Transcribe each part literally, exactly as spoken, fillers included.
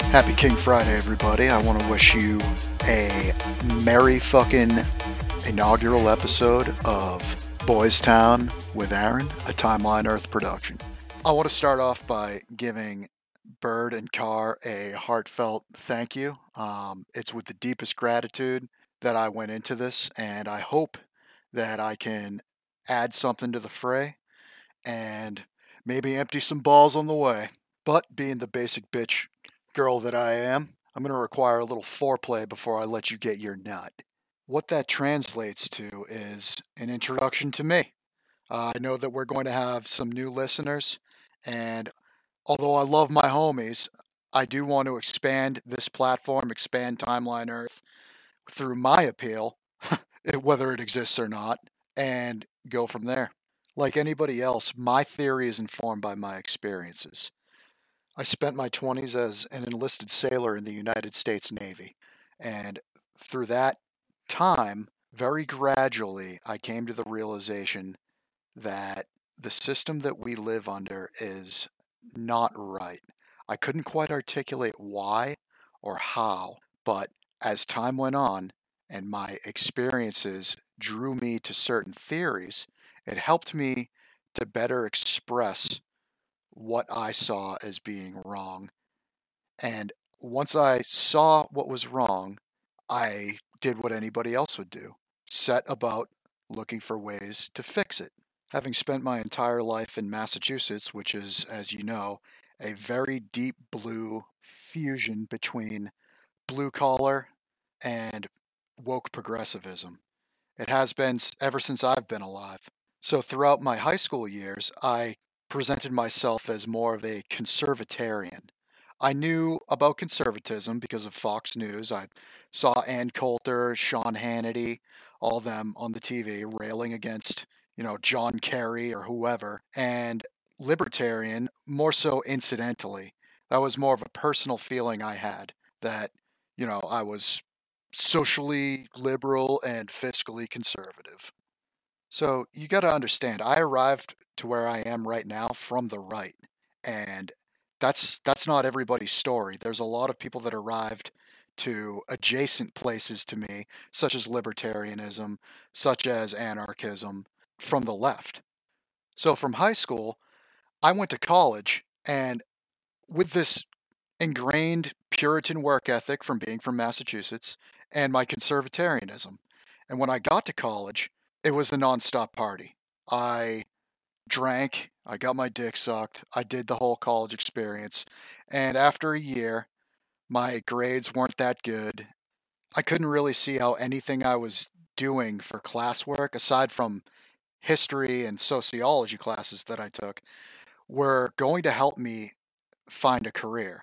Happy King Friday, everybody. I want to wish you a merry fucking inaugural episode of Boys Town with Aaron, a Timeline Earth production. I want to start off by giving Bird and Carr a heartfelt thank you. Um, it's with the deepest gratitude that I went into this, and I hope that I can add something to the fray and maybe empty some balls on the way. But being the basic bitch girl that I am, I'm going to require a little foreplay before I let you get your nut. What that translates to is an introduction to me. Uh, I know that we're going to have some new listeners, and although I love my homies, I do want to expand this platform, expand Timeline Earth through my appeal, whether it exists or not, and go from there. Like anybody else, my theory is informed by my experiences. I spent my twenties as an enlisted sailor in the United States Navy, and through that time, very gradually, I came to the realization that the system that we live under is not right. I couldn't quite articulate why or how, but as time went on and my experiences drew me to certain theories, it helped me to better express what I saw as being wrong. And once I saw what was wrong, I did what anybody else would do, set about looking for ways to fix it. Having spent my entire life in Massachusetts, which is, as you know, a very deep blue fusion between blue collar and woke progressivism. It has been ever since I've been alive. So throughout my high school years, I presented myself as more of a conservatarian. I knew about conservatism because of Fox News. I saw Ann Coulter, Sean Hannity, all of them on the T V railing against, you know, John Kerry or whoever, and libertarian more so incidentally. That was more of a personal feeling I had that, you know, I was socially liberal and fiscally conservative. So you got to understand, I arrived to where I am right now from the right, and that's that's not everybody's story. There's a lot of people that arrived to adjacent places to me, such as libertarianism, such as anarchism, from the left. So from high school, I went to college, and with this ingrained Puritan work ethic from being from Massachusetts and my conservatarianism. And when I got to college, it was a nonstop party. I drank, I got my dick sucked, I did the whole college experience. And after a year, my grades weren't that good. I couldn't really see how anything I was doing for classwork, aside from history and sociology classes that I took, were going to help me find a career.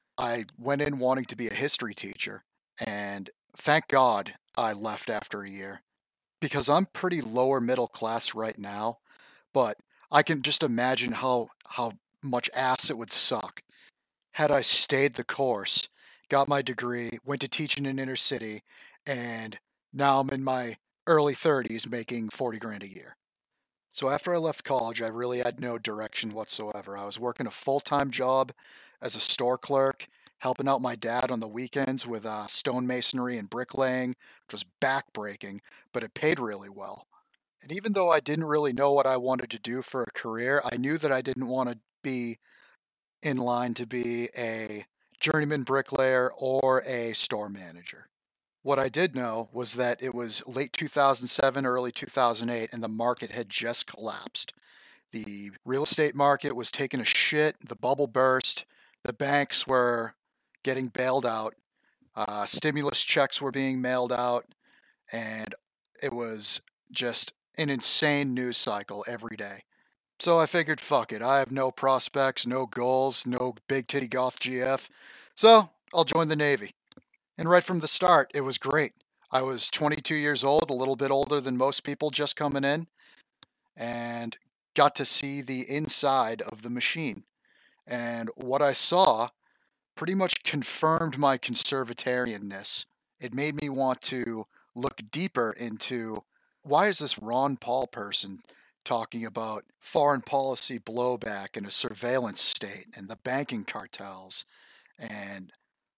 I went in wanting to be a history teacher, and thank God I left after a year because I'm pretty lower middle class right now, but I can just imagine how how much ass it would suck had I stayed the course, got my degree, went to teach in an inner city, and now I'm in my early thirties making forty grand a year. So after I left college, I really had no direction whatsoever. I was working a full-time job as a store clerk, helping out my dad on the weekends with uh, stonemasonry and bricklaying, which was backbreaking, but it paid really well. And even though I didn't really know what I wanted to do for a career, I knew that I didn't want to be in line to be a journeyman bricklayer or a store manager. What I did know was that it was late two thousand seven, early two thousand eight, and the market had just collapsed. The real estate market was taking a shit, the bubble burst, the banks were getting bailed out, uh, stimulus checks were being mailed out, and it was just an insane news cycle every day. So I figured, fuck it, I have no prospects, no goals, no big titty goth G F, so I'll join the Navy. And right from the start, it was great. I was twenty-two years old, a little bit older than most people just coming in, and got to see the inside of the machine. And what I saw pretty much confirmed my conservatarianness. It made me want to look deeper into why is this Ron Paul person talking about foreign policy blowback in a surveillance state and the banking cartels and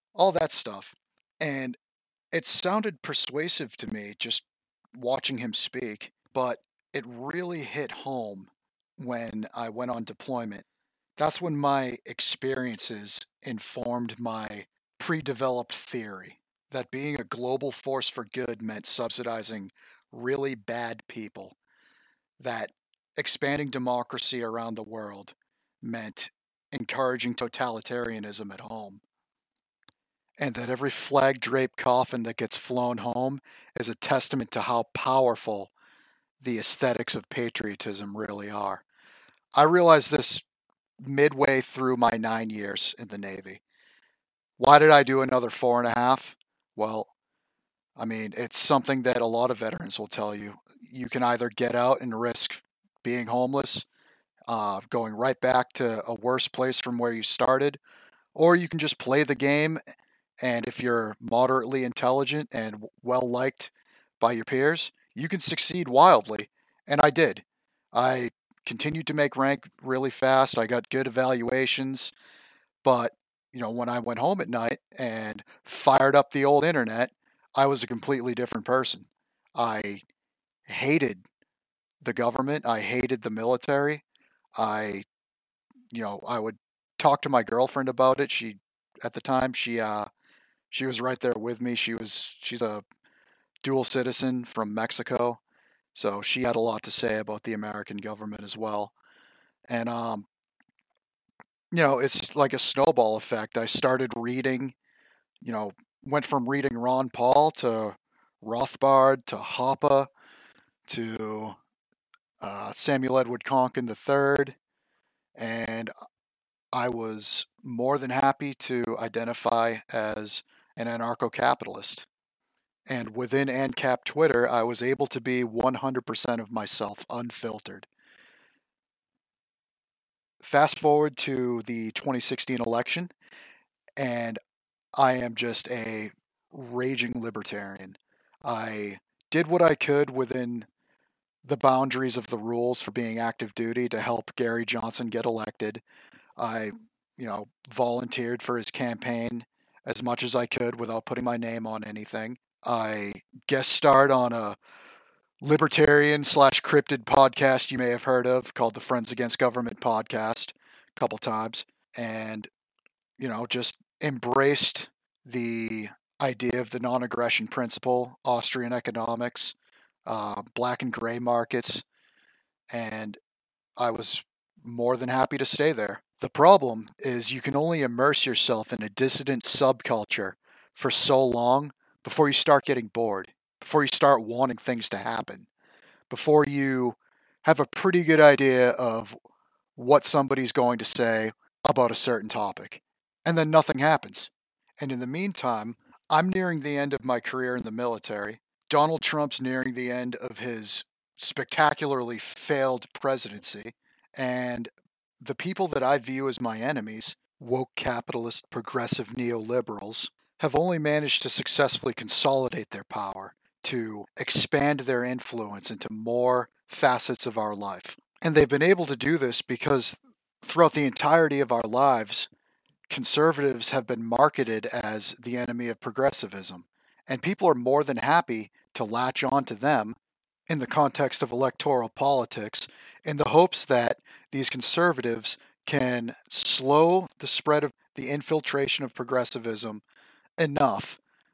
all that stuff. And it sounded persuasive to me just watching him speak, but it really hit home when I went on deployment. That's when my experiences informed my pre-developed theory that being a global force for good meant subsidizing really bad people, that expanding democracy around the world meant encouraging totalitarianism at home, and that every flag draped coffin that gets flown home is a testament to how powerful the aesthetics of patriotism really are. I realized this midway through my nine years in the Navy. Why did I do another four and a half? Well, I mean, it's something that a lot of veterans will tell you. You can either get out and risk being homeless, uh, going right back to a worse place from where you started, or you can just play the game. And if you're moderately intelligent and well liked by your peers, you can succeed wildly. And I did. I continued to make rank really fast. I got good evaluations. But, you know, when I went home at night and fired up the old internet, I was a completely different person. I hated the government. I hated the military. I, you know, I would talk to my girlfriend about it. She, at the time, she, uh, she was right there with me. She was, she's a dual citizen from Mexico. So she had a lot to say about the American government as well. And, um, you know, it's like a snowball effect. I started reading, you know, went from reading Ron Paul to Rothbard to Hoppe to uh, Samuel Edward Konkin the third, and I was more than happy to identify as an anarcho-capitalist. And within ANCAP Twitter, I was able to be one hundred percent of myself, unfiltered. Fast forward to the twenty sixteen election, and I am just a raging libertarian. I did what I could within the boundaries of the rules for being active duty to help Gary Johnson get elected. I, you know, volunteered for his campaign as much as I could without putting my name on anything. I guest starred on a libertarian slash cryptid podcast you may have heard of called the Friends Against Government podcast a couple times, and, you know, just embraced the idea of the non-aggression principle, Austrian economics, uh, black and gray markets, and I was more than happy to stay there. The problem is you can only immerse yourself in a dissident subculture for so long before you start getting bored, before you start wanting things to happen, before you have a pretty good idea of what somebody's going to say about a certain topic, and then nothing happens. And in the meantime, I'm nearing the end of my career in the military. Donald Trump's nearing the end of his spectacularly failed presidency, and the people that I view as my enemies, woke capitalist progressive neoliberals, have only managed to successfully consolidate their power, to expand their influence into more facets of our life. And they've been able to do this because throughout the entirety of our lives, conservatives have been marketed as the enemy of progressivism. And people are more than happy to latch on to them in the context of electoral politics in the hopes that these conservatives can slow the spread of the infiltration of progressivism enough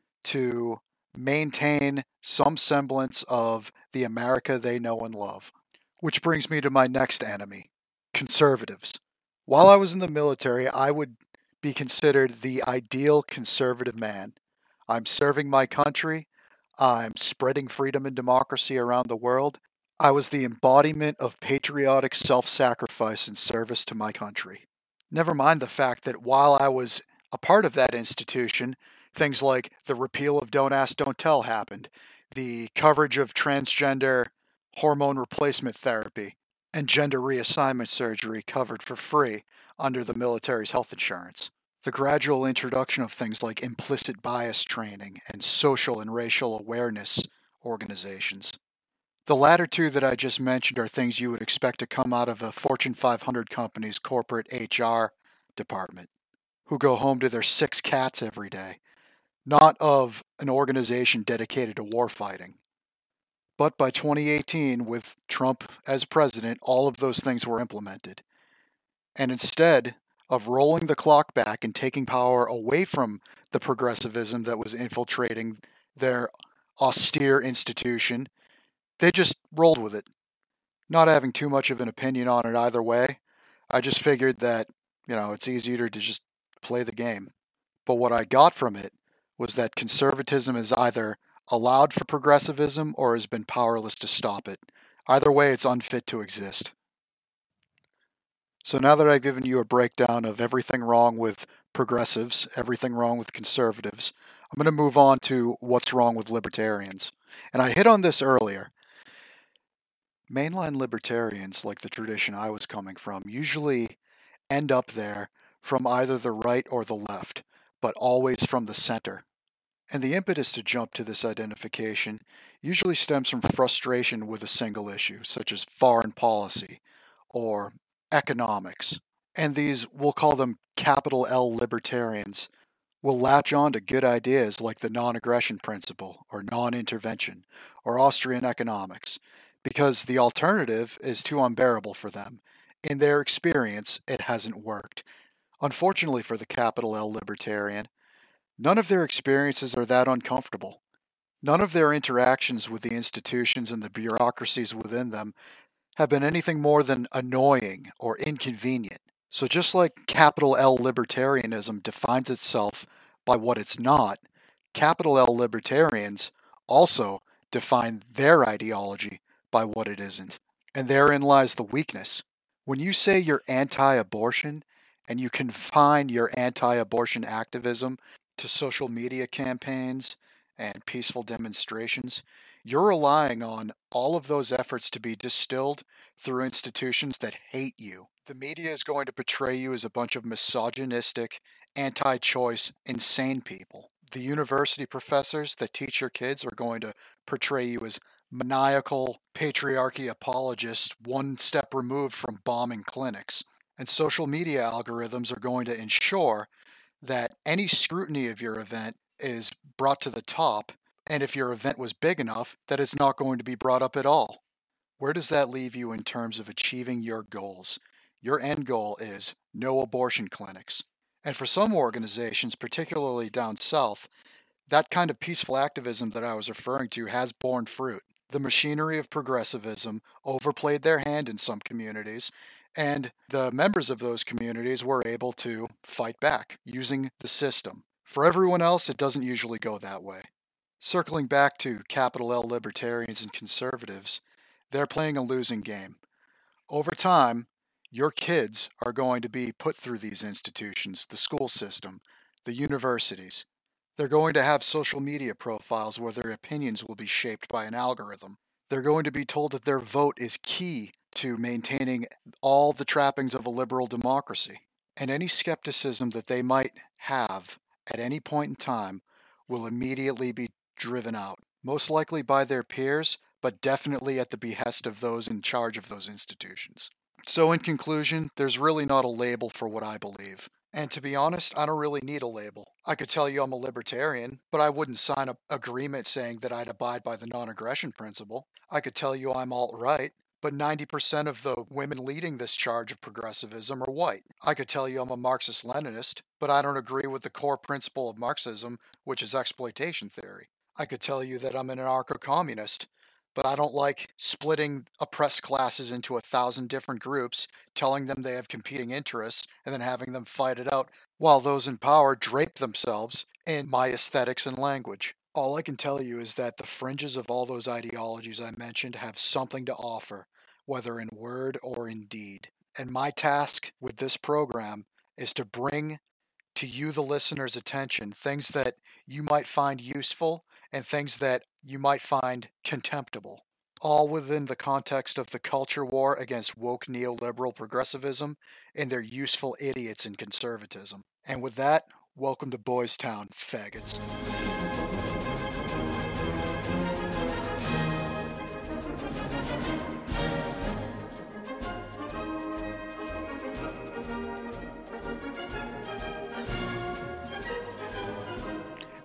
to maintain some semblance of the America they know and love. Which brings me to my next enemy, conservatives. While I was in the military, I would be considered the ideal conservative man. I'm serving my country. I'm spreading freedom and democracy around the world. I was the embodiment of patriotic self-sacrifice and service to my country. Never mind the fact that while I was a part of that institution, things like the repeal of Don't Ask, Don't Tell happened, the coverage of transgender hormone replacement therapy and gender reassignment surgery covered for free under the military's health insurance, the gradual introduction of things like implicit bias training and social and racial awareness organizations. The latter two that I just mentioned are things you would expect to come out of a Fortune five hundred company's corporate H R department. who go home to their six cats every day, not of an organization dedicated to war fighting. But by twenty eighteen, with Trump as president, all of those things were implemented. And instead of rolling the clock back and taking power away from the progressivism that was infiltrating their austere institution, they just rolled with it. Not having too much of an opinion on it either way, I just figured that, you know, it's easier to just play the game. But what I got from it was that conservatism is either allowed for progressivism or has been powerless to stop it. Either way, it's unfit to exist. So now that I've given you a breakdown of everything wrong with progressives, everything wrong with conservatives, I'm going to move on to what's wrong with libertarians. And I hit on this earlier. Mainline libertarians, like the tradition I was coming from, usually end up there from either the right or the left, but always from the center. And the impetus to jump to this identification usually stems from frustration with a single issue, such as foreign policy or economics. And these, we'll call them capital L libertarians, will latch on to good ideas like the non-aggression principle or non-intervention or Austrian economics, because the alternative is too unbearable for them. In their experience, it hasn't worked. Unfortunately for the capital L libertarian, none of their experiences are that uncomfortable. None of their interactions with the institutions and the bureaucracies within them have been anything more than annoying or inconvenient. So just like capital L libertarianism defines itself by what it's not, capital L libertarians also define their ideology by what it isn't. And therein lies the weakness. When you say you're anti-abortion and you confine your anti-abortion activism to social media campaigns and peaceful demonstrations, you're relying on all of those efforts to be distilled through institutions that hate you. The media is going to portray you as a bunch of misogynistic, anti-choice, insane people. The university professors that teach your kids are going to portray you as maniacal patriarchy apologists one step removed from bombing clinics. And social media algorithms are going to ensure that any scrutiny of your event is brought to the top, and if your event was big enough, that it's not going to be brought up at all. Where does that leave you in terms of achieving your goals? Your end goal is no abortion clinics. And for some organizations, particularly down south, that kind of peaceful activism that I was referring to has borne fruit. The machinery of progressivism overplayed their hand in some communities, and the members of those communities were able to fight back using the system. For everyone else, it doesn't usually go that way. Circling back to capital L libertarians and conservatives, they're playing a losing game. Over time, your kids are going to be put through these institutions, the school system, the universities. They're going to have social media profiles where their opinions will be shaped by an algorithm. They're going to be told that their vote is key to maintaining all the trappings of a liberal democracy. And any skepticism that they might have at any point in time will immediately be driven out, most likely by their peers, but definitely at the behest of those in charge of those institutions. So in conclusion, there's really not a label for what I believe. And to be honest, I don't really need a label. I could tell you I'm a libertarian, but I wouldn't sign an agreement saying that I'd abide by the non-aggression principle. I could tell you I'm alt-right, but ninety percent of the women leading this charge of progressivism are white. I could tell you I'm a Marxist-Leninist, but I don't agree with the core principle of Marxism, which is exploitation theory. I could tell you that I'm an anarcho-communist, but I don't like splitting oppressed classes into a thousand different groups, telling them they have competing interests, and then having them fight it out, while those in power drape themselves in my aesthetics and language. All I can tell you is that the fringes of all those ideologies I mentioned have something to offer, whether in word or in deed. And my task with this program is to bring to you, the listener's attention, things that you might find useful and things that you might find contemptible, all within the context of the culture war against woke neoliberal progressivism and their useful idiots in conservatism. And with that, welcome to Boys Town, faggots.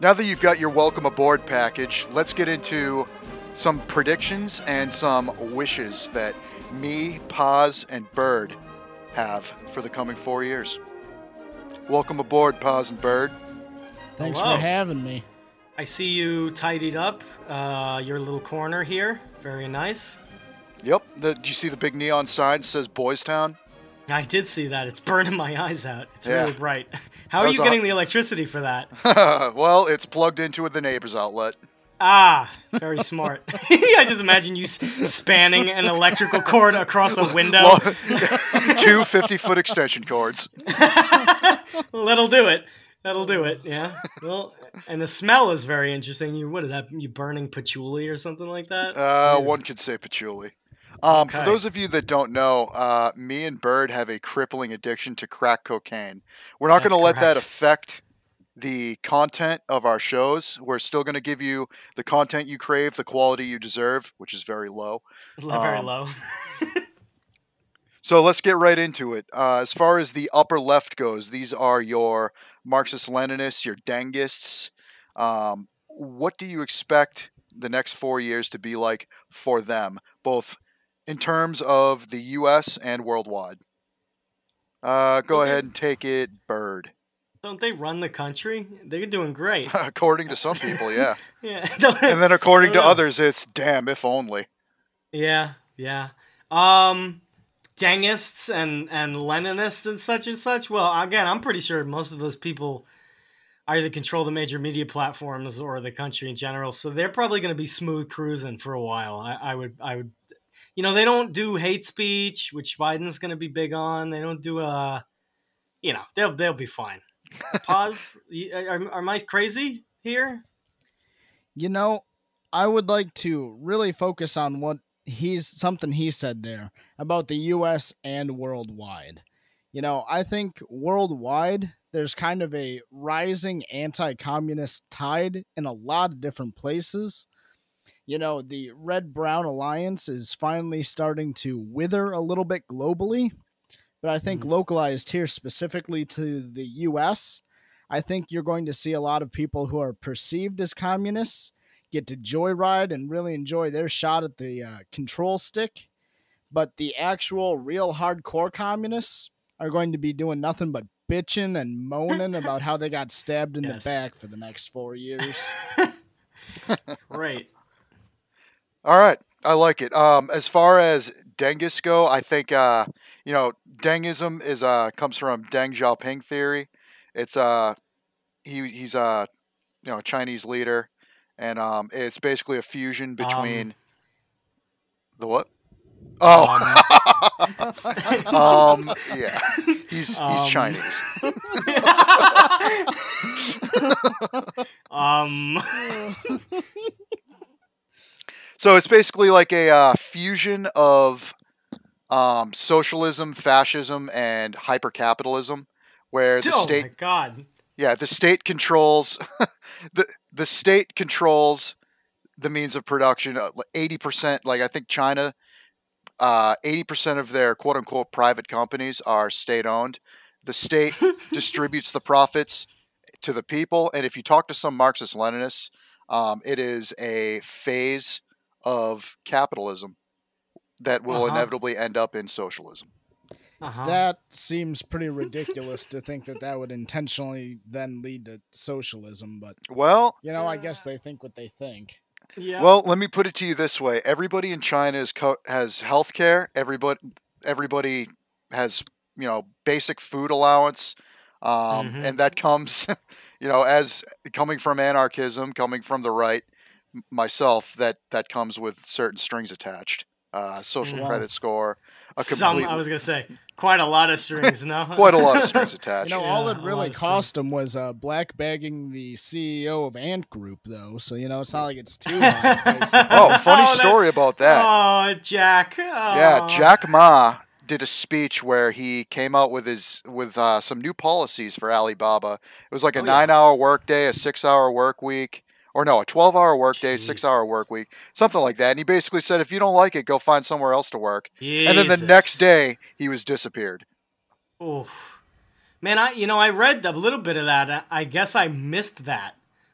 Now that you've got your welcome aboard package, let's get into some predictions and some wishes that me, Paz, and Bird have for the coming four years. Welcome aboard, Paz and Bird. Thanks Hello. for having me. I see you tidied up uh, your little corner here. Very nice. Yep. The, do you see the big neon sign that says Boys Town? I did see that. It's burning my eyes out. It's Yeah. really bright. How That are was you a- getting the electricity for that? Well, it's plugged into the neighbor's outlet. Ah, very smart. I just imagine you s- spanning an electrical cord across a window. Well, two fifty-foot extension cords. Well, that'll do it. That'll do it. Yeah. Well, and the smell is very interesting. You what is that? You burning patchouli or something like that? Uh, Weird. one could say patchouli. Um, For Okay. those of you that don't know, uh, me and Bird have a crippling addiction to crack cocaine. We're not going to That's let that correct. affect the content of our shows. We're still going to give you the content you crave, the quality you deserve, which is very low. Very um, low. So let's get right into it. Uh, as far as the upper left goes, these are your Marxist-Leninists, your Dengists. Um, what do you expect the next four years to be like for them, both in terms of the U S and worldwide? Uh, go Okay. ahead and take it, Bird. Don't they run the country? They're doing great. According to some people, yeah. Yeah. And then according I to don't know. others, it's damn if only. Yeah, yeah. Um, Dengists and, and Leninists and such and such. Well, again, I'm pretty sure most of those people either control the major media platforms or the country in general. So they're probably going to be smooth cruising for a while. I, I would, I would, you know, they don't do hate speech, which Biden's going to be big on. They don't do, uh, you know, they'll, they'll be fine. Pause. You- Are, am I crazy here? You know, I would like to really focus on what he's something he said there about the U S and worldwide. You know, I think worldwide there's kind of a rising anti-communist tide in a lot of different places. You know, the Red Brown Alliance is finally starting to wither a little bit globally, but I think Mhm. localized here specifically to the U S, I think you're going to see a lot of people who are perceived as communists get to joyride and really enjoy their shot at the uh, control stick. But the actual real hardcore communists are going to be doing nothing but bitching and moaning about how they got stabbed in Yes. the back for the next four years. Great. All right, I like it. Um, as far as Dengists go, I think uh, you know, Dengism is uh comes from Deng Xiaoping theory. It's uh he he's a you know a Chinese leader, and um it's basically a fusion between the what? Oh, um, yeah, he's he's Um. Chinese. um. So it's basically like a uh, fusion of um, socialism, fascism, and hypercapitalism, where the Oh state, my god. yeah, the state controls the the state controls the means of production. uh, like eighty percent, like I think China, uh, eighty percent of their quote unquote private companies are state owned. The state distributes the profits to the people, and if you talk to some Marxist Leninists, um, it is a phase of capitalism that will Uh-huh. inevitably end up in socialism. Uh-huh. That seems pretty ridiculous to think that that would intentionally then lead to socialism, but Well, you know, I guess they think what they think. yeah. well, let me put it to you this way: everybody in China is co- has health care. Everybody, everybody has you know basic food allowance, um, Mhm. and that comes, you know, as coming from anarchism, coming from the right. m- Myself, that that comes with certain strings attached. Uh, social Mhm. credit score, a Some, complete, I was gonna say, quite a lot of strings, no? quite a lot of strings attached. You know, Yeah, all a it lot really of cost him was uh, black bagging the C E O of Ant Group, though. So you know, it's not like it's too high. a price to Oh, pay. funny Oh, that- story about that. Oh, Jack. Oh. Yeah, Jack Ma did a speech where he came out with his with uh, some new policies for Alibaba. It was like a Oh, yeah. nine-hour workday, a six-hour work week, or no, a twelve-hour workday, Jeez. six-hour work week, something like that. And he basically said, if you don't like it, go find somewhere else to work. And then the Jesus. next day, he was disappeared. Oof. Man, I you know I read a little bit of that. I- I guess I missed that.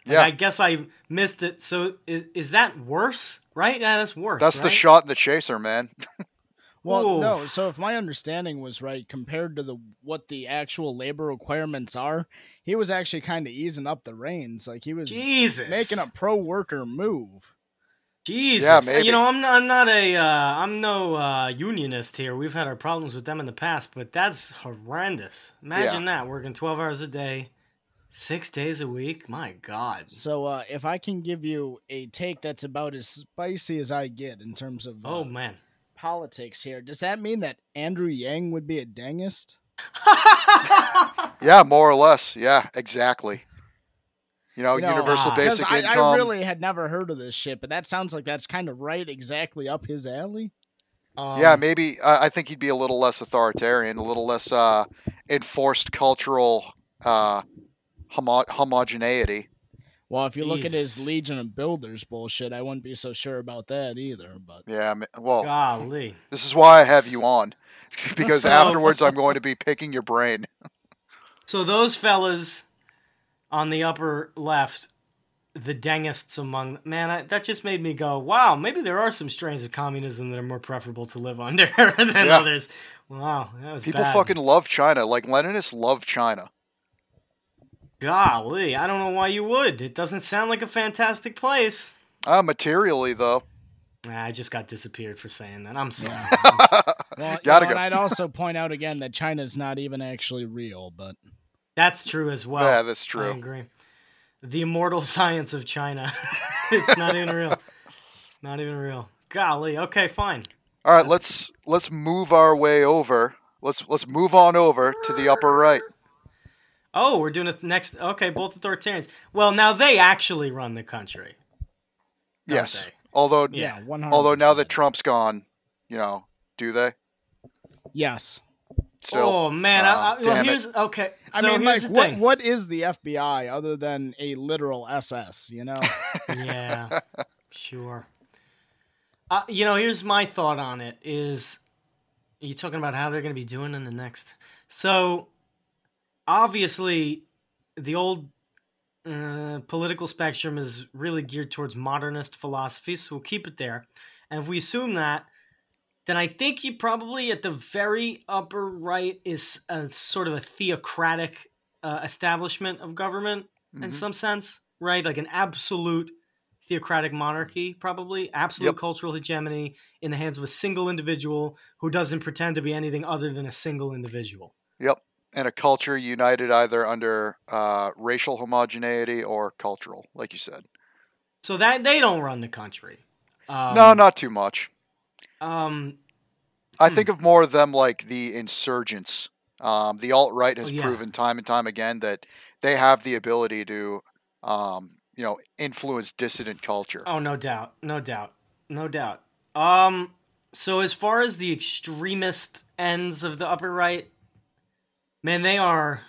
Like, Yeah. I guess I missed it. So is is that worse? Right? Yeah, that's worse. That's right? the shot in the chaser, man. Well, no. Oof. So if my understanding was right, compared to the what the actual labor requirements are, he was actually kind of easing up the reins. Like he was Jesus. making a pro worker move. Jesus. maybe. You know, I'm not, I'm not a uh, I'm no uh, unionist here. We've had our problems with them in the past, but that's horrendous. Imagine that working twelve hours a day, six days a week. My God. So uh, if I can give you a take that's about as spicy as I get in terms of uh, Oh man. politics here, does that mean that Andrew Yang would be a dengist? Yeah, more or less. Yeah, exactly. You know, You know, universal ah. Because basic I, income. I really had never heard of this shit, but that sounds like that's kind of right exactly up his alley. Um, Yeah, maybe uh, I think he'd be a little less authoritarian, a little less uh, enforced cultural uh, homo- homogeneity. Well, if you look at his Jesus. Legion of Builders bullshit, I wouldn't be so sure about that either. But Yeah, ma- well, Golly. this is why I have you on, because So- afterwards I'm going to be picking your brain. So those fellas on the upper left, the dengists among man, I, that just made me go, wow, maybe there are some strains of communism that are more preferable to live under than Yeah. others. Wow, that was People bad. fucking love China. Like Leninists love China. Golly, I don't know why you would. It doesn't sound like a fantastic place. Uh, materially, though. Nah, I just got disappeared for saying that. I'm sorry. well, you Gotta know, go. and I'd also point out again that China's not even actually real. But That's true as well. Yeah, that's I true. agree. The immortal science of China. It's not even real. Not even real. Golly. Okay, fine. All right, let's let's move our way over. Let's let's move on over to the upper right. Oh, we're doing it next. Okay, both authoritarians. Well, now they actually run the country. don't Yes. they? Although yeah, one hundred. although now that Trump's gone, you know, do they? yes, Still. Oh man. Uh, I, I, well, damn it. here's okay. I So mean, here's like, the what thing. what is the F B I other than a literal S S? You know? Yeah, sure. Uh, you know, here's my thought on it: is you talking about how they're going to be doing in the next? So obviously, the old uh, political spectrum is really geared towards modernist philosophies, so we'll keep it there. And if we assume that, then I think you probably at the very upper right is a sort of a theocratic uh, establishment of government in Mhm. some sense, right? Like an absolute theocratic monarchy, probably absolute Yep. cultural hegemony in the hands of a single individual who doesn't pretend to be anything other than a single individual. Yep. And a culture united either under uh, racial homogeneity or cultural, like you said. So that they don't run the country. Um, no, not too much. Um, I hmm. think of more of them like the insurgents. Um, the alt right has Oh, yeah. proven time and time again that they have the ability to, um, you know, influence dissident culture. Oh, no doubt, no doubt, no doubt. Um, so as far as the extremist ends of the upper right, man, they are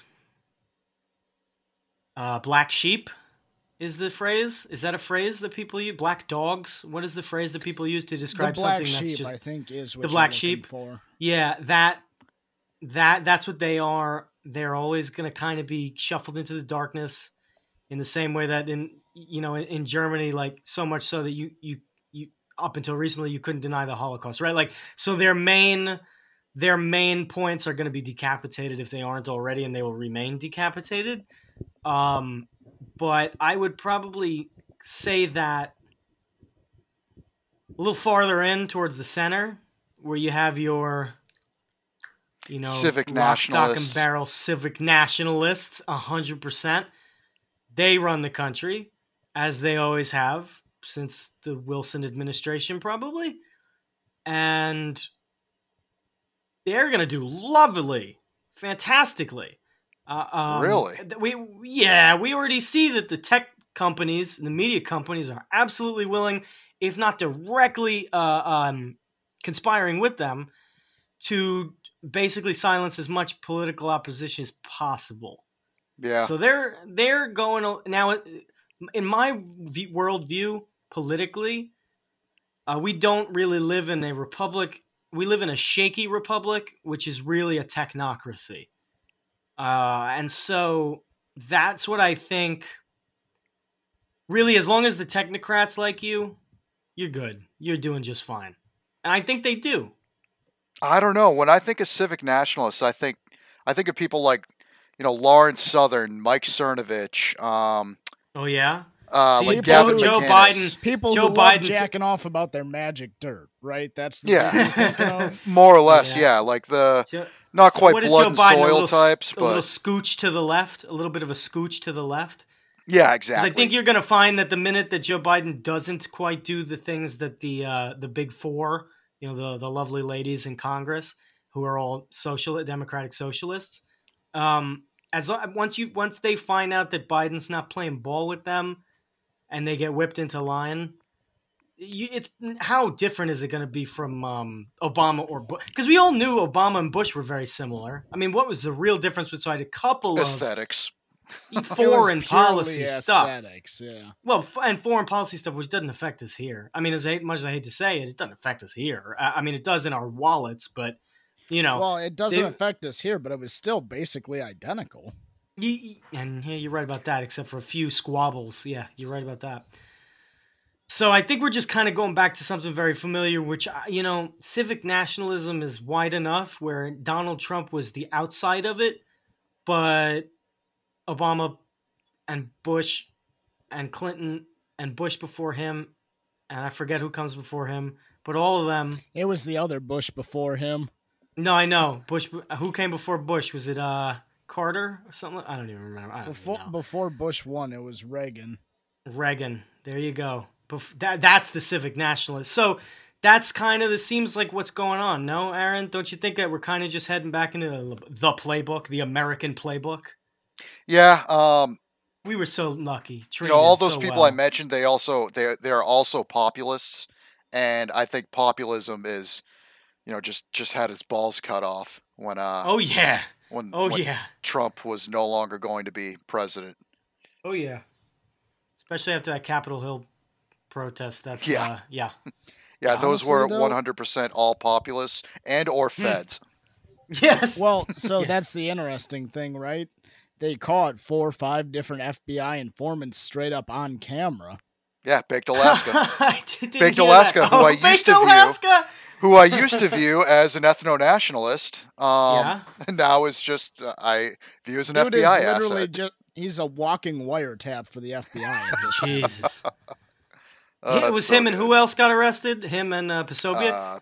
uh, black sheep. Is the phrase? Is that a phrase that people use? Black dogs. What is the phrase that people use to The describe black something that's sheep, just I think, is what the you're black looking sheep? for. Yeah, that that that's what they are. They're always going to kind of be shuffled into the darkness in the same way that in you know in, in Germany, like so much so that you you you up until recently you couldn't deny the Holocaust, right? Like so their main their main points are going to be decapitated if they aren't already, and they will remain decapitated. Um, but I would probably say that a little farther in towards the center, where you have your, you know, Civic lock, stock, and nationalists. barrel civic nationalists, a hundred percent. They run the country, as they always have since the Wilson administration, probably, and they're gonna do lovely, fantastically. Uh, um, Really? th- We yeah, we already see that the tech companies and the media companies are absolutely willing, if not directly uh, um, conspiring with them, to basically silence as much political opposition as possible. Yeah. So they're they're going to, now in my v- worldview politically, uh, we don't really live in a republic. We live in a shaky republic, which is really a technocracy. Uh, and so that's what I think really, as long as the technocrats like you, you're good. You're doing just fine. And I think they do. I don't know. When I think of civic nationalists, I think I think of people like, you know, Lawrence Southern, Mike Cernovich, um, Oh yeah. uh, See, like people Gavin who- Joe McInnes. Biden- People Joe who love Biden- jacking off about their magic dirt, right? That's the Yeah. people you're thinking of. More or less, Yeah. yeah. Like the Joe- not so quite what is blood Joe and Biden? A soil little, s- types, a little but scooch to the left, a little bit of a scooch to the left. yeah, Because exactly. I think you're going to find that the minute that Joe Biden doesn't quite do the things that the uh, the big four, you know, the the lovely ladies in Congress who are all social democratic socialists, um, as lo- once you once they find out that Biden's not playing ball with them, and they get whipped into line, you, it's how different is it going to be from um, Obama or Bush? Because we all knew Obama and Bush were very similar. I mean, what was the real difference between a couple of Aesthetics. It was foreign purely policy stuff? aesthetics, yeah. Well, f- and foreign policy stuff, which doesn't affect us here. I mean, as I- much as I hate to say it, it doesn't affect us here. I, I mean, it does in our wallets, but you know, Well, it doesn't they- affect us here, but it was still basically identical. you, you- and yeah, you're right about that. Except for a few squabbles. Yeah, you're right about that. So I think we're just kind of going back to something very familiar, which uh, you know, civic nationalism is wide enough where Donald Trump was the outside of it, but Obama and Bush and Clinton and Bush before him, and I forget who comes before him, but all of them. It was the other Bush before him. No, I know Bush. Who came before Bush? Was it uh Carter or something? I don't even remember. I don't Before even know. before Bush won, it was Reagan. Reagan. There you go. Bef- that that's the civic nationalist. So that's kind of the seems like what's going on. No, Aaron, don't you think that we're kind of just heading back into the, the playbook, the American playbook? Yeah, um, We were so lucky. you Treated know, all those so people well. I mentioned, they also they they are also populists, and I think populism is, you know, just just had its balls cut off when uh Oh yeah. when, Oh when yeah. Trump was no longer going to be president. Oh yeah. Especially after that Capitol Hill protest. That's Yeah. uh yeah. Yeah, those were Honestly, though- one hundred percent all populists and or Hmm. feds. Yes. Well, so Yes. that's the interesting thing, right? They caught four or five different F B I informants straight up on camera. Yeah, Baked Alaska, I didn't Baked hear Alaska, that. who oh, I used Baked to view. Alaska. who I used to view as an ethno-nationalist, um, Yeah. and now is just uh, I view as an Dude F B I is literally asset. just he's a walking wiretap for the F B I. at this point. Jesus. Oh, it that's was so him and good. who else got arrested? Him and uh, Posobiec? Uh,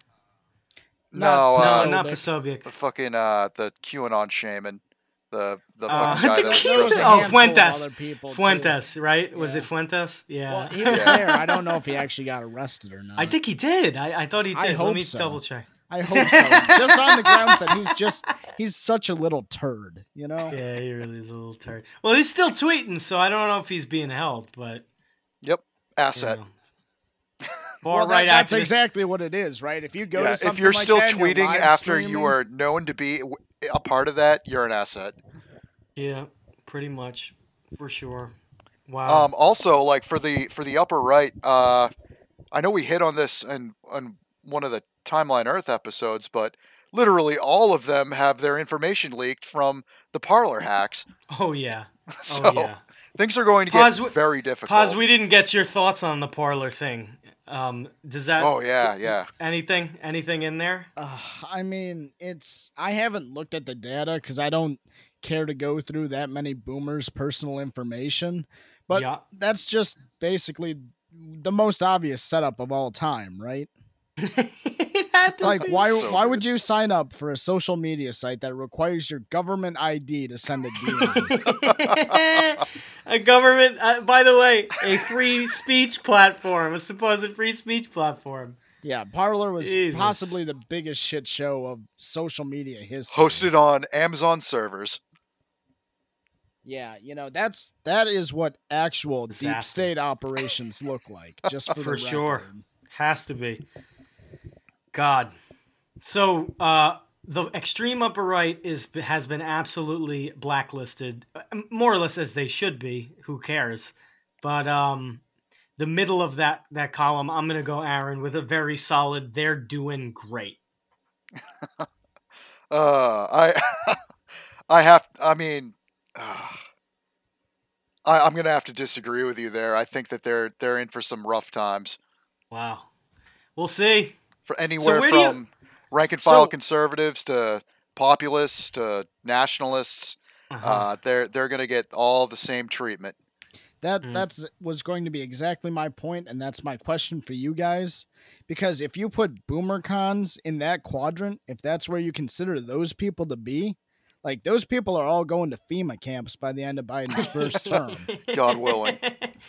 Not no, no, uh, Posobiec. not Posobiec. the fucking uh, the QAnon shaman, the the Uh, fucking guy the that was Q- There was a dressed oh, in- handful of Fuentes. other people, too. Fuentes, right? Was Yeah. it Fuentes? Yeah. Well, he was Yeah. there. I don't know if he actually got arrested or not. I think he did. I, I thought he I did. Let hope me so. double check. I hope so. Just on the grounds that he's just he's such a little turd, you know? Yeah, he really is a little turd. Well, he's still tweeting, so I don't know if he's being held, but Yep, asset. you know. Far Well, that- right that's activist. exactly what it is, right? If you go Yeah, to something if you're like still that and you're tweeting live after you streaming- are known to be w- a part of that, you're an asset. Yeah, pretty much, for sure. Wow. Um, also, like for the for the upper right, uh, I know we hit on this in on one of the Timeline Earth episodes, but literally all of them have their information leaked from the Parlor hacks. oh yeah. So Oh yeah. things are going to get Pause, w- very difficult. Pause. We didn't get your thoughts on the parlor thing. Um, does that? oh yeah, yeah. Anything? Anything in there? Uh, I mean, it's I haven't looked at the data because I don't care to go through that many boomers' personal information. But Yeah. that's just basically the most obvious setup of all time, right? It had to Like, be. why so why good. would you sign up for a social media site that requires your government I D to send a D M? A government, uh, by the way, a free speech platform, a supposed free speech platform. Yeah, Parler was Jesus. possibly the biggest shit show of social media history. Hosted on Amazon servers. Yeah, you know, that's that is what actual deep Disaster. state operations look like. Just for, For the sure. record. Has to be. God. So, uh, the extreme upper right is has been absolutely blacklisted, uh, more or less as they should be. Who cares? But um, the middle of that that column, I'm gonna go Aaron with a very solid. They're doing great. Uh, I I have. I mean, uh, I, I'm gonna have to disagree with you there. I think that they're they're in for some rough times. Wow. We'll see. For anywhere where do you- from rank and file So- conservatives to populists to nationalists, Uh-huh. uh, they're they're gonna get all the same treatment. That Mm. that's was going to be exactly my point, and that's my question for you guys. Because if you put boomer cons in that quadrant, if that's where you consider those people to be, like those people are all going to FEMA camps by the end of Biden's first term. God willing.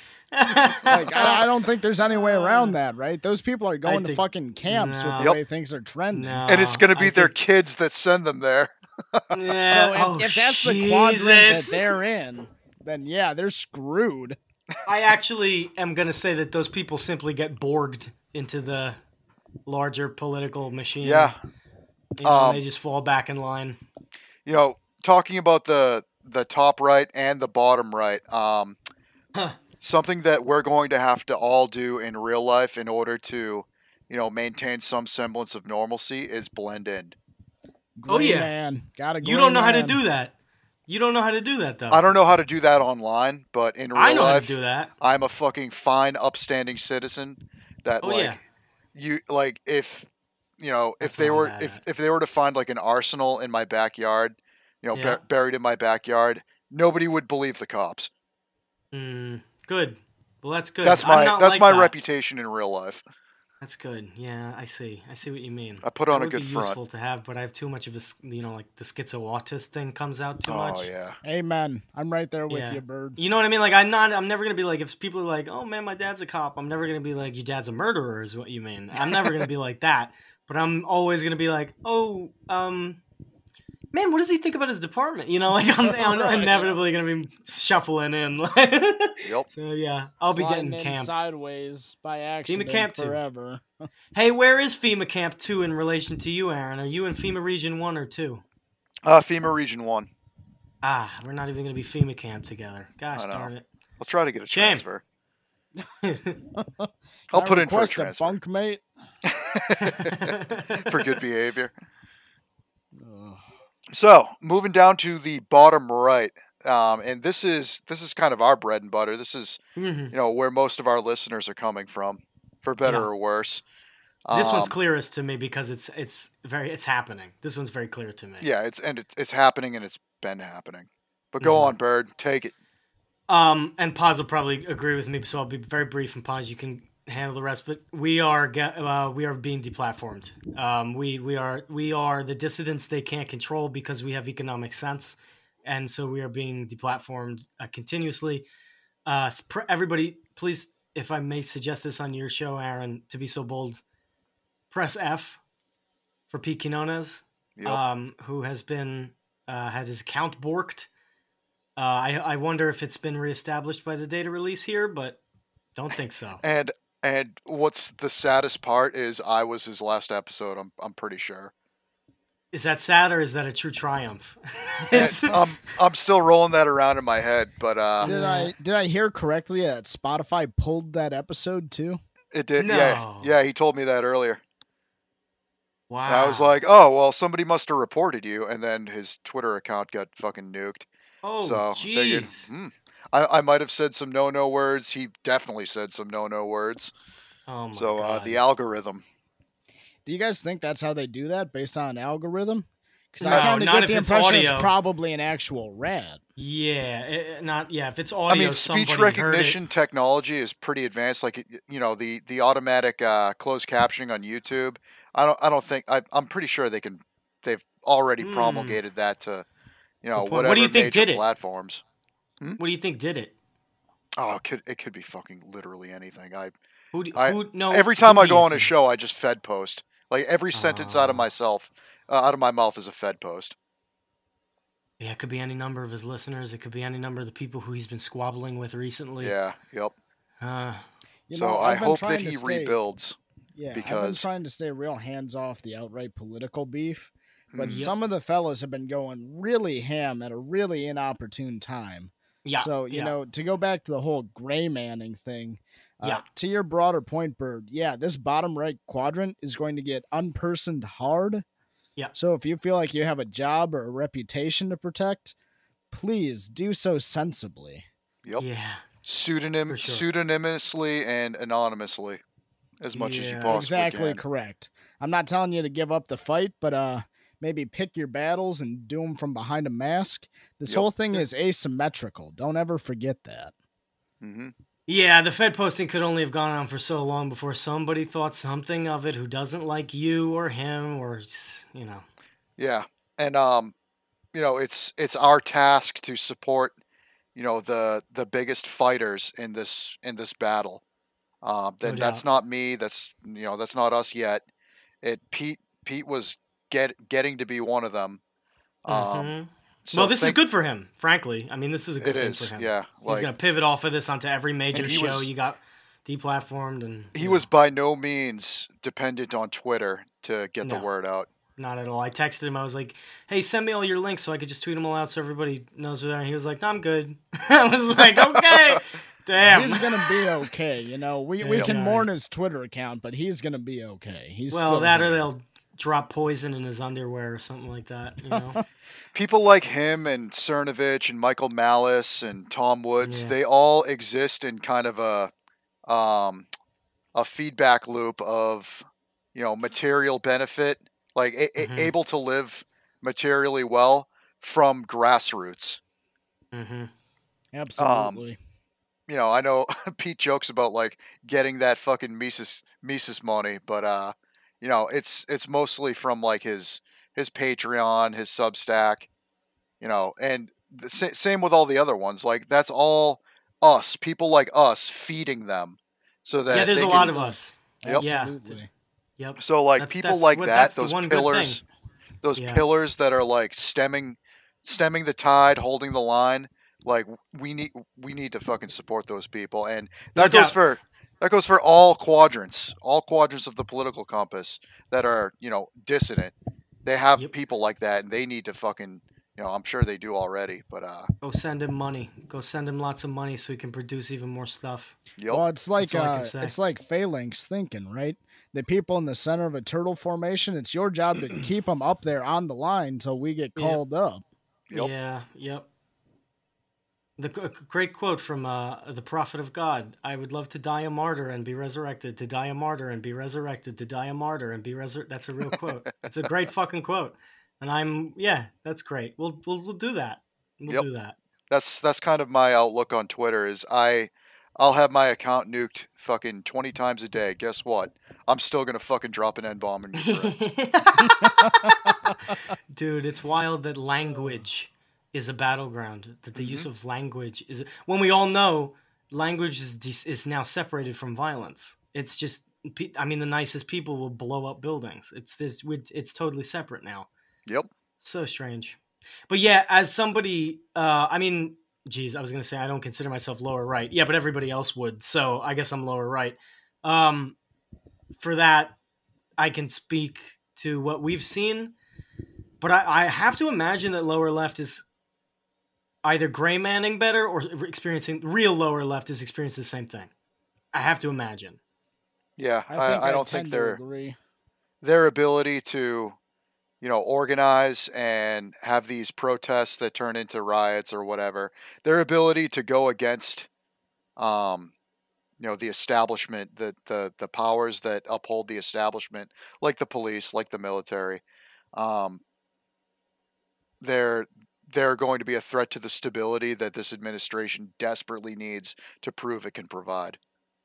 Like I, I don't think there's any way around that, right? Those people are going to think- fucking camps no. with the Yep. way things are trending. No, And it's gonna be I their think- kids that send them there. Yeah. So if, Oh, if that's the quadrant that Jesus. they're in, then yeah, they're screwed. I actually am going to say that those people simply get borged into the larger political machine. Yeah. You know, Um, they just fall back in line. You know, talking about the the top right and the bottom right, um, Huh. something that we're going to have to all do in real life in order to, you know, maintain some semblance of normalcy is blend in. Oh, Gray yeah. man, gotta. You don't know how to do that. You don't know how to do that, though. I don't know how to do that online, but in real I know life, how to do that. I'm a fucking fine, upstanding citizen. That Oh, like yeah. you like if you know if That's they what were I'm bad if at. if they were to find like an arsenal in my backyard, you know, Yeah. bur- buried in my backyard, nobody would believe the cops. Mm, good. Well, that's good. That's I'm my not that's like my that. reputation in real life. That's good. Yeah, I see. I see what you mean. I put That on a would good be front. useful to have, but I have too much of a, s- you know, like the schizo-autist thing comes out too Oh much. yeah. Amen. I'm right there with Yeah. you, Bird. You know what I mean? Like I'm not. I'm never gonna be like if people are like, "Oh man, my dad's a cop." I'm never gonna be like, "Your dad's a murderer," is what you mean. I'm never gonna be like that. But I'm always gonna be like, "Oh, um, man, what does he think about his department?" You know, like I'm, I'm Right. inevitably gonna be shuffling in. Yep. So yeah, I'll be Sliding getting in camps. sideways by accident camp too. forever. Hey, where is FEMA Camp two in relation to you, Aaron? Are you in FEMA Region one or two? Uh, FEMA Region One. Ah, we're not even gonna be FEMA Camp together. Gosh I know. darn it. I'll try to get a Shame. transfer. Can I'll I put in for a request transfer bunkmate. for good behavior. Ugh. So moving down to the bottom right, um, and this is this is kind of our bread and butter. This is Mhm. you know where most of our listeners are coming from, for better Yeah. or worse. This one's Um, clearest to me because it's it's very it's happening. This one's very clear to me. Yeah, it's and it's, it's happening and it's been happening. But go Mhm. on, Bird, take it. Um, and Paz will probably agree with me, so I'll be very brief. And Paz, you can handle the rest. But we are get uh, we are being deplatformed. Um, we we are we are the dissidents they can't control because we have economic sense, and so we are being deplatformed uh, continuously. Uh, sp- everybody, please, if I may suggest this on your show, Aaron, to be so bold, press F for Pete Quinones, Yep. um, who has been uh, has his account borked. Uh, I I wonder if it's been reestablished by the data release here, but don't think so. and and what's the saddest part is I was his last episode. I'm I'm pretty sure. Is that sad or is that a true triumph? And I'm I'm still rolling that around in my head, but uh, Did I did I hear correctly that Spotify pulled that episode too? it did. Yeah, No. yeah. He told me that earlier. Wow. And I was like, oh well, somebody must have reported you, and then his Twitter account got fucking nuked. oh, so figured, jeez. hmm, I I might have said some no no words. He definitely said some no no words. Oh my So uh, god. the algorithm. Do you guys think that's how they do that based on an algorithm? Because No, I kind of not get if the it's impression audio. it's probably an actual rat. yeah, it, not yeah. If it's audio, I mean, speech somebody heard recognition technology is pretty advanced. Like y- you know, the the automatic uh, closed captioning on YouTube. I don't I don't think I, I'm pretty sure they can. They've already Hmm. promulgated that to, you know, Good point. whatever What do you think major did it? platforms. It. What do you think did it? Oh, it could it could be fucking literally anything. I Who? Do, I- who no. every who time I do go you on a think? show, I just fed post. Like every sentence out of Ah. myself, uh, out of my mouth is a fed post. Yeah, it could be any number of his listeners. It could be any number of the people who he's been squabbling with recently. Yeah, yep. Uh, You so know, I I've been hope trying that to he stay- rebuilds. Yeah, I've been because- trying to stay real hands off the outright political beef, but Mm. Yep. some of the fellas have been going really ham at a really inopportune time. yeah. so you yeah. know, to go back to the whole gray manning thing, uh, Yeah. to your broader point, Bird, yeah, this bottom right quadrant is going to get unpersoned hard. Yeah. So if you feel like you have a job or a reputation to protect, please do so sensibly. Yep. Yeah. Pseudonym, For sure. pseudonymously and anonymously, as much as you Yeah. possibly Exactly can. correct. I'm not telling you to give up the fight, but uh, maybe pick your battles and do them from behind a mask. This Yep. whole thing is asymmetrical. Don't ever forget that. hmm Yeah, the Fed posting could only have gone on for so long before somebody thought something of it who doesn't like you or him or, s- you know. Yeah, and um, you know, it's it's our task to support, you know, the the biggest fighters in this in this battle. Um, No then that's doubt. not me. That's you know, that's not us yet. It Pete Pete was get getting to be one of them. Um, hmm Well, so this is think good for him, frankly. I mean, this is a it good thing for is, him. yeah. He's Like, going to pivot off of this onto every and major he show. was You got deplatformed and, he you was know, by no means dependent on Twitter to get the no. word out. Not at all. I texted him. I was like, "Hey, send me all your links so I could just tweet them all out so everybody knows where they are." And he was like, "I'm good." I was like, "Okay, damn." He's gonna be okay. You know, we, we Good can guy. mourn his Twitter account, but he's gonna be okay. He's Well, still that or here. they'll drop poison in his underwear or something like that. You know? People like him and Cernovich and Michael Malice and Tom Woods, Yeah. they all exist in kind of a um, a feedback loop of, you know, material benefit, like a- a- Mhm. able to live materially well from grassroots. Mm-hmm. Absolutely. You know, I know Pete jokes about like getting that fucking Mises Mises money, but uh, you know, it's it's mostly from like his his Patreon, his Substack, you know, and the sa- same with all the other ones. Like that's all us, people like us feeding them, so that Yeah, there's they a can. lot of us. Yep. Yeah. Absolutely. Yep. So like That's people that's like what that, that's the those one good thing. pillars, those Yeah. pillars that are like stemming, stemming the tide, holding the line. Like we need, we need to fucking support those people, and No that goes doubt. for that goes for all quadrants, all quadrants of the political compass that are you know dissident. They have Yep. people like that, and they need to fucking, you know, I'm sure they do already, but uh, Go send him money. Go send him lots of money so he can produce even more stuff. yep, Well, it's like That's all I can uh, say. it's like phalanx thinking, right? The people in the center of a turtle formation. It's your job to keep them up there on the line until we get Yep. called up. Yep. Yeah. Yep. The g- great quote from uh, the prophet of God: "I would love to die a martyr and be resurrected. To die a martyr and be resurrected. To die a martyr and be resurrected." That's a real quote. It's a great fucking quote, and I'm yeah, that's great. We'll we'll we'll do that. We'll Yep. do that. That's that's kind of my outlook on Twitter. Is I, I'll have my account nuked fucking twenty times a day. Guess what? I'm still gonna fucking drop an N bomb in your thread. Dude, it's wild that language is a battleground. That the use Mhm. of language is when we all know language is de- is now separated from violence. It's just pe- I mean the nicest people will blow up buildings. It's this it's totally separate now. Yep. So strange. But yeah, as somebody uh I mean geez, I was going to say I don't consider myself lower right. Yeah, but everybody else would. So I guess I'm lower right. Um for that I can speak to what we've seen. But I, I have to imagine that lower left is either gray manning better or experiencing real lower left is experiencing the same thing. I have to imagine. Yeah. I I, think I, I, don't tend think to their agree. their ability to, you know, organize and have these protests that turn into riots or whatever. Their ability to go against, um, you know, the establishment, the the the powers that uphold the establishment, like the police, like the military. Um, they're they're going to be a threat to the stability that this administration desperately needs to prove it can provide.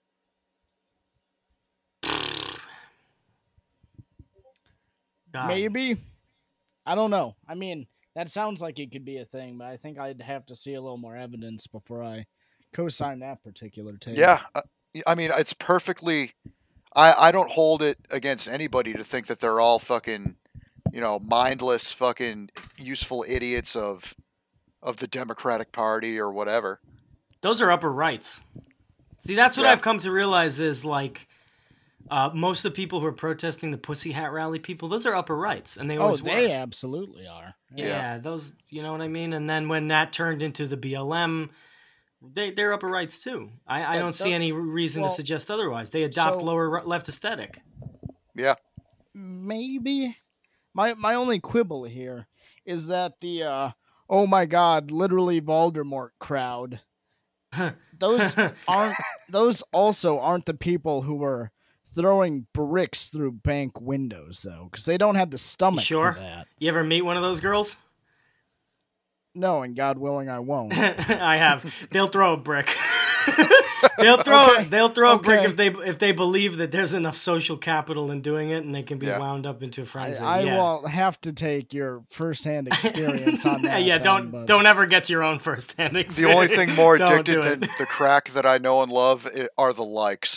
God. Maybe. I don't know. I mean, that sounds like it could be a thing, but I think I'd have to see a little more evidence before I co-sign that particular take. Yeah, uh, I mean, it's perfectly. I I don't hold it against anybody to think that they're all fucking, you know, mindless fucking useful idiots of of the Democratic Party or whatever. Those are upper rights. See, that's what Yeah. I've come to realize is like uh, most of the people who are protesting the Pussy Hat Rally people, those are upper rights, and they Oh, always they were. absolutely are. Yeah. Yeah. those, you know what I mean? And then when that turned into the B L M, they, they're upper rights too. I, I But don't see the- any reason well, to suggest otherwise. They adopt so- lower ri- left aesthetic. Yeah. Maybe. My my only quibble here is that the uh, oh my god, literally Voldemort crowd those aren't those also aren't the people who were throwing bricks through bank windows, though, because they don't have the stomach sure? for that. You ever meet one of those girls? No, and God willing, I won't. I have. They'll throw a brick. they'll throw. Okay. They'll throw Okay. a brick if they if they believe that there's enough social capital in doing it, and they can be Yeah. wound up into a I, frenzy. I yeah. will have to take your firsthand experience on that. yeah, then, don't but- don't ever get your own firsthand The experience. only thing more Don't addicted do than it. the crack that I know and love i- are the likes.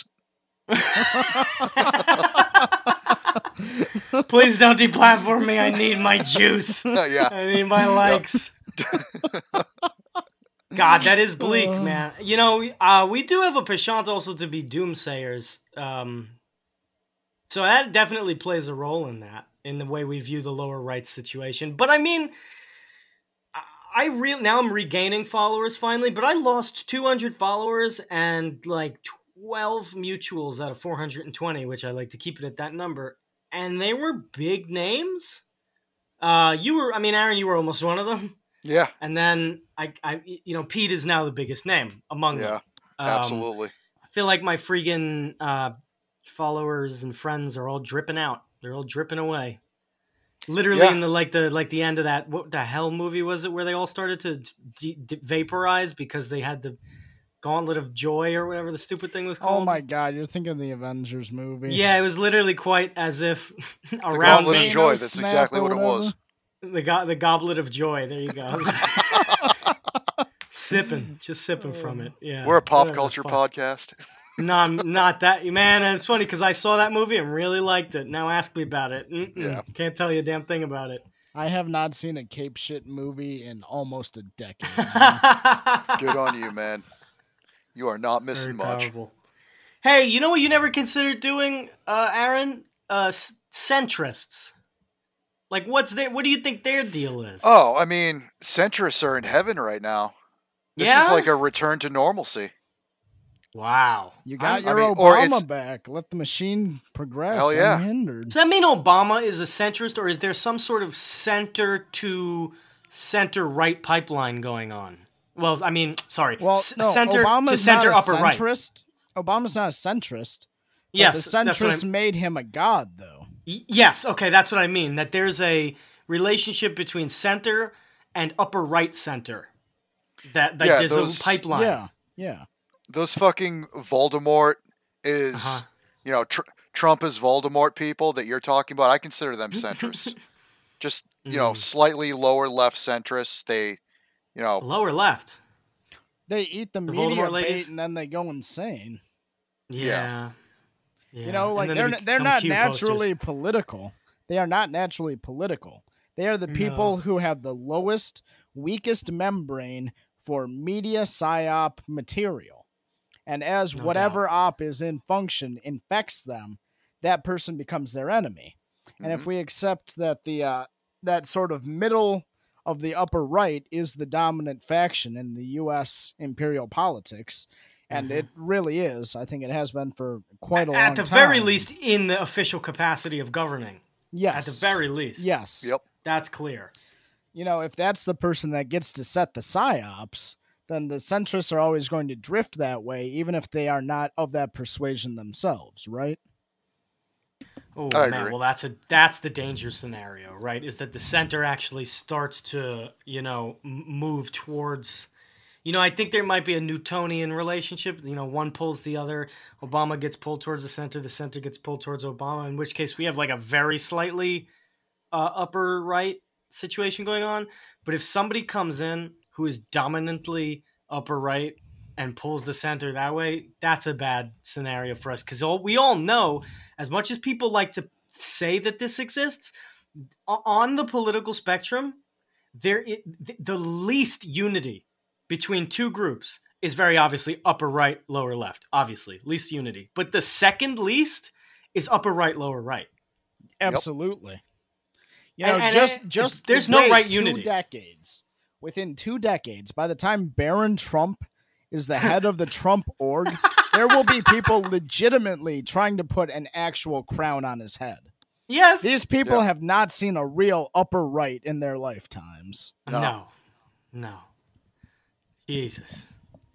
Please don't deplatform me. I need my juice. yeah. I need my likes. God, that is bleak, Uh. man. You know, uh, we do have a penchant also to be doomsayers. Um, so that definitely plays a role in that, in the way we view the lower rights situation. But I mean, I- I real now I'm regaining followers finally, but I lost two hundred followers and like twelve mutuals out of four hundred twenty, which I like to keep it at that number. And they were big names. Uh, you were, I mean, Aaron, you were almost one of them. Yeah. And then I, I, you know, Pete is now the biggest name among Yeah. them. Um, Absolutely. I feel like my freaking uh, followers and friends are all dripping out. They're all dripping away. Literally Yeah. in the like the like the end of that what the hell movie was it where they all started to d- d- vaporize because they had the Gauntlet of Joy or whatever the stupid thing was called. Oh my God, you're thinking of the Avengers movie. Yeah, it was literally quite as if The around Gauntlet me, of Joy. Thanos That's snap exactly or what it was. the go- the Goblet of Joy. There you go. Sipping, just sipping from it. Yeah, We're a pop whatever, culture fuck. podcast. No, I'm not that, man. And it's funny because I saw that movie and really liked it. Now ask me about it. Mm-mm, Yeah. can't tell you a damn thing about it. I have not seen a Cape shit movie in almost a decade. man. Good on you, man. You are not missing Very much. powerful. Hey, you know what you never considered doing, uh, Aaron? Uh, c- centrists. Like, what's their? What do you think their deal is? Oh, I mean, centrists are in heaven right now. This yeah. is like a return to normalcy. wow. You got I'm- your I mean, or Obama it's- back. Let the machine progress Hell yeah. unhindered. Does that mean Obama is a centrist, or is there some sort of center to center right pipeline going on? Well, I mean, sorry, Well, c- no, center Obama's to center not a upper right. centrist. Obama's not a centrist. but Yes, the that's what centrists I'm- made him a god, though. Y- Yes, okay, that's what I mean. That there's a relationship between center and upper right center. That like Yeah, there's those- a pipeline. Yeah, yeah. Those fucking Voldemort is, Uh-huh. you know, tr- Trump is Voldemort people that you're talking about. I consider them centrists. Just, you know, Mm. slightly lower left centrists. They, you know, Lower left. They eat the, The media Voldemort ladies? bait and then they go insane. Yeah. Yeah. You know, And like then they're they n- they're become not Q posters. naturally political. They are not naturally political. They are the people No. who have the lowest, weakest membrane for media psyop material. And as No whatever op is in function infects them, that person becomes their enemy. And if Mhm. we accept that the uh, that sort of middle of the upper right is the dominant faction in the U S imperial politics, and Mhm. it really is. I think it has been for quite a long At the time. very least, in the official capacity of governing. yes. At the very least. yes. Yep. That's clear. You know, if that's the person that gets to set the psyops, then the centrists are always going to drift that way, even if they are not of that persuasion themselves, right? Oh I man, agree. well that's a that's the danger scenario, right? Is that the center actually starts to, you know, m- move towards, you know, I think there might be a Newtonian relationship. You know, one pulls the other. Obama gets pulled towards the center. The center gets pulled towards Obama. In which case, we have like a very slightly uh, upper right situation going on. But if somebody comes in who is dominantly upper right and pulls the center that way, that's a bad scenario for us. Because all, we all know, as much as people like to say that this exists, o- on the political spectrum, there i- th- the least unity between two groups is very obviously upper right, lower left. Obviously, least unity. But the second least is upper right, lower right. Absolutely. You know, And- and just it- just there's no wait right two unity. decades. Within two decades, by the time Barron Trump is the head of the Trump org, there will be people legitimately trying to put an actual crown on his head. Yes. These people Yeah. have not seen a real upper right in their lifetimes. No. No. No. Jesus.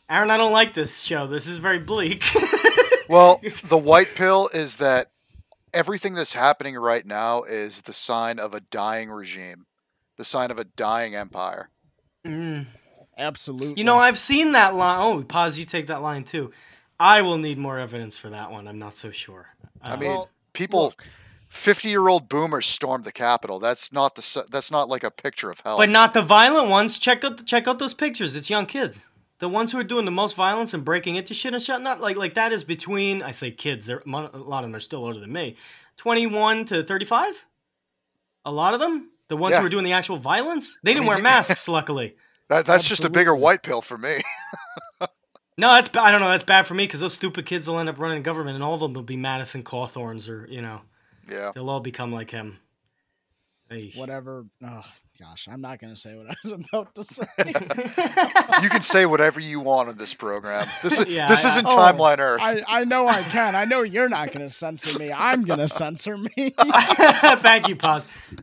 Aaron, I don't like this show. This is very bleak. Well, the white pill is that everything that's happening right now is the sign of a dying regime, the sign of a dying empire. Mm. Absolutely. You know, I've seen that line. Oh, pause. You take that line too. I will need more evidence for that one. I'm not so sure. Uh, I mean, well, people, look. fifty-year-old boomers stormed the Capitol. That's not the. s- That's not like a picture of hell. but not the violent ones. Check out check out those pictures. It's young kids. The ones who are doing the most violence and breaking into shit and shit. Not like like that is between. I say kids. They're a lot of them are still older than me. twenty-one to thirty-five. A lot of them. The ones Yeah. who were doing the actual violence. They didn't mean, wear masks. Luckily. That, that's just a bigger Absolutely. white pill for me. No, that's ba- I don't know. That's bad for me because those stupid kids will end up running government, and all of them will be Madison Cawthorns, or you know, Yeah. they'll all become like him. Hey. Whatever. Oh, gosh. I'm not going to say what I was about to say. You can say whatever you want on this program. This is Yeah, this I- isn't Oh, Timeline Earth. I, I know I can. I know you're not going to censor me. I'm going to censor me. Thank you, pause.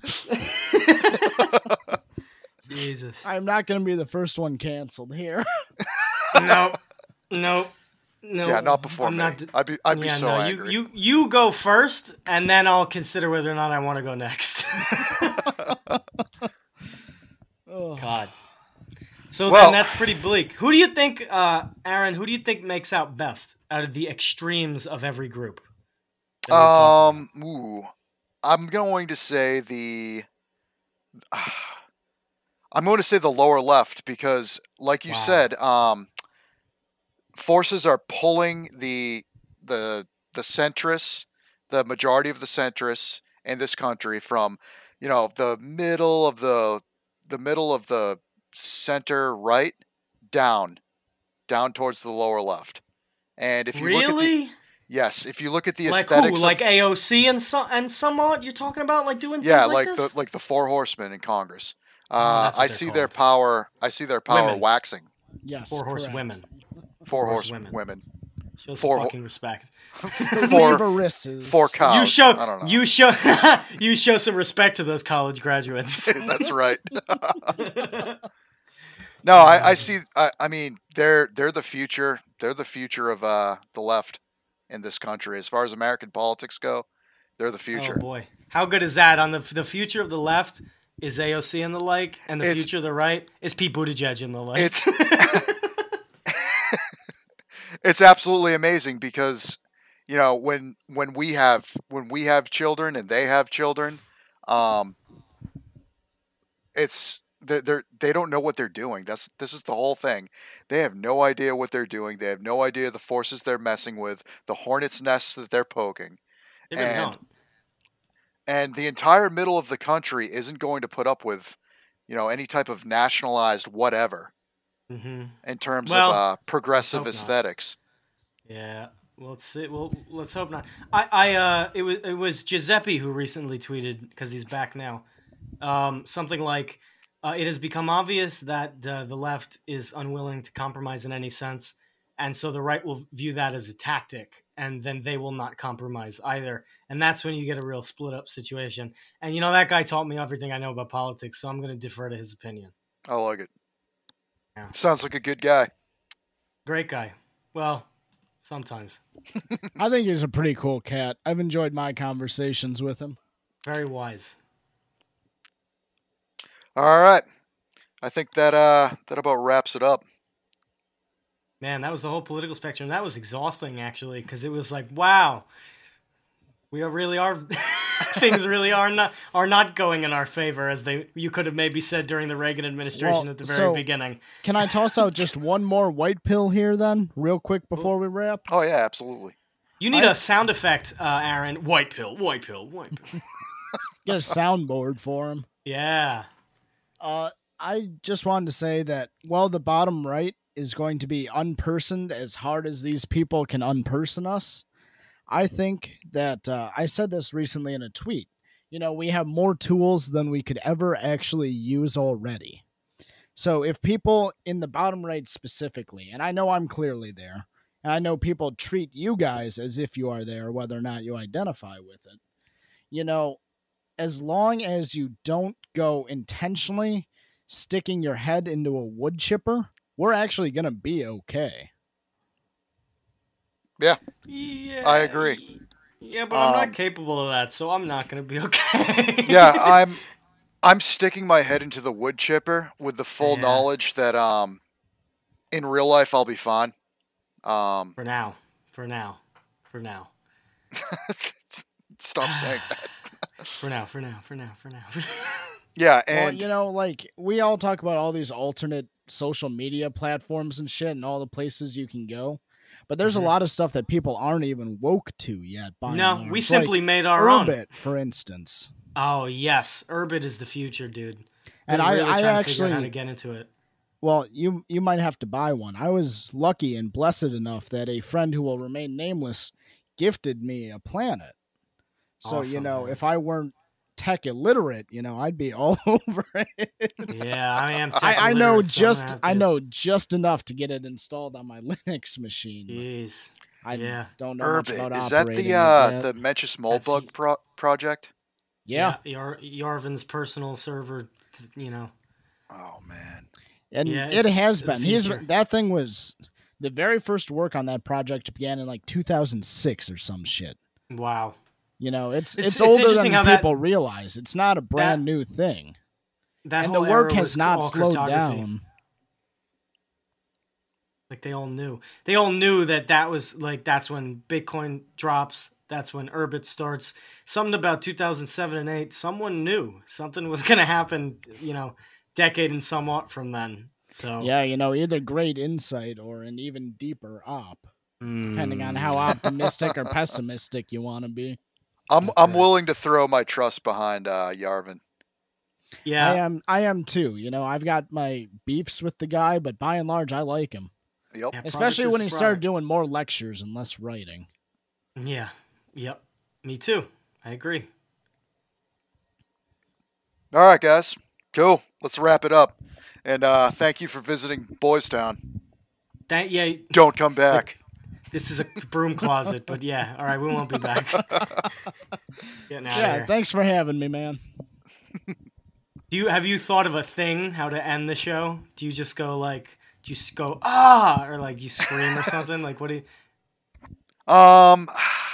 Jesus. I'm not going to be the first one canceled here. No, no, no. yeah, not before I'm me. not d- I'd be I'd be yeah, so no, angry. You, you you go first, and then I'll consider whether or not I want to go next. Ugh. God. So Well- then that's pretty bleak. Who do you think, uh, Aaron? Who do you think makes out best out of the extremes of every group? that we've talked Um, ooh, I'm going to say the. I'm going to say the lower left because, like you Wow. said, um, forces are pulling the the the centrists, the majority of the centrists in this country from, you know, the middle of the the middle of the center right down, down towards the lower left. And if you look at the really? yes, if you look at the Like aesthetics, who? of- Like A O C and so and somewhat? You're talking about like doing yeah, things like, like this? the like the four horsemen in Congress. Oh, Uh, that's what I they're see their called. power. I see their power Women. waxing. Yes. Four horse correct. women. Four horse horse women. women. Show some Four ho- fucking respect. Four Varisses. four cows. You show I don't know. you show you show some respect to those college graduates. That's right. No, I, I see. I, I mean, they're they're the future. They're the future of uh, the left in this country. As far as American politics go, they're the Oh future. boy, how good is that? On the the future of the left is A O C and the like, and the It's- future of the right is Pete Buttigieg and the like. It's it's absolutely amazing because, you know, when when we have when we have children and they have children, um, it's they're, they're they don't know what they're doing. That's this is the whole thing. They have no idea what they're doing. They have no idea the forces they're messing with, the hornet's nests that they're poking. They really and- don't. And the entire middle of the country isn't going to put up with, you know, any type of nationalized whatever hmm in terms Well, of uh, progressive hope not. aesthetics. Yeah. Well, let's see. Well, let's hope not. I, I, uh, it was, it was Giuseppe who recently tweeted because he's back now. Um, something like, uh, "It has become obvious that uh, the left is unwilling to compromise in any sense, and so the right will view that as a tactic, and then they will not compromise either. And that's when you get a real split up situation. And you know that guy taught me everything I know about politics, so I'm going to defer to his opinion. I like it. Yeah. Sounds like a good guy. Great guy. Well, sometimes I think he's a pretty cool cat. I've enjoyed my conversations with him. very wise." All right. I think that uh that about wraps it up. Man, that was the whole political spectrum. That was exhausting, actually, because it was like, wow, we are really are things really are not are not going in our favor, as they you could have maybe said during the Reagan administration Well, at the very so- beginning. Can I toss out just one more white pill here then, real quick before we wrap? Oh yeah, absolutely. You need I- a sound effect, uh, Aaron. White pill, white pill, white pill. Get a soundboard for him. Yeah. Uh, I just wanted to say that while the bottom right is going to be unpersoned as hard as these people can unperson us, I think that uh, I said this recently in a tweet. You know, we have more tools than we could ever actually use already. So if people in the bottom right specifically, and I know I'm clearly there, and I know people treat you guys as if you are there, whether or not you identify with it, you know, as long as you don't go intentionally sticking your head into a wood chipper we're actually gonna be okay. Yeah, Yeah, I agree. Yeah, but I'm Um, not capable of that, so I'm not gonna be okay. yeah, I'm I'm sticking my head into the wood chipper with the full Yeah. knowledge that um in real life I'll be fine. Um, For now, for now, for now, stop saying that. for now, for now, for now, for now. Yeah, Well, and you know, like we all talk about all these alternate social media platforms and shit and all the places you can go. But there's Mhm. a lot of stuff that people aren't even woke to yet. By and No, large. we simply like made our own. Urbit, for instance. Oh yes, Urbit is the future, dude. And Been I, really I trying to figure out how actually, to get into it. well, you you might have to buy one. I was lucky and blessed enough that a friend who will remain nameless gifted me a planet. So you Awesome, know, man. if I weren't tech illiterate, you know, I'd be all over it. Yeah, I am. Tech I, I know illiterate, so I'm gonna just have I to- know just enough to get it installed on my Linux machine. but Jeez. I Yeah. don't know much Urbit, about is that operating the it uh yet. the Mencius That's- Moldbug pro- project? Yeah. Yar- Yarvin's personal server. You know. Oh man. And Yeah, it it's has the been. He's future. that thing was the very first work on that project began in like two thousand six or some shit. Wow. You know, it's It's- it's, it's older interesting than how that- people realize. It's not a brand new thing. That And the whole work era has was not all slowed cryptography. down. Like they all knew. They all knew that that was like that's when Bitcoin drops. That's when Urbit starts. Something about two thousand seven and eight. Someone knew something was going to happen. You know, decade and somewhat from then. So Yeah, you know, either great insight or an even deeper op, depending on Mm. how optimistic or pessimistic you want to be. I'm That's I'm right. willing to throw my trust behind uh Yarvin. Yeah. I am I am too. You know, I've got my beefs with the guy, but by and large I like him. Yep. Yeah, Especially product when is he a started product. doing more lectures and less writing. Yeah. Yep. Me too. I agree. All right, guys. Cool. Let's wrap it up. And uh thank you for visiting Boys Town. That yeah. Don't come back. This is a broom closet, but yeah. All right, we won't be back. Getting out Yeah, of here. thanks for having me, man. Do you have you thought of a thing how to end the show? Do you just go like, do you just go ah, or like you scream or something? Like what do you? Um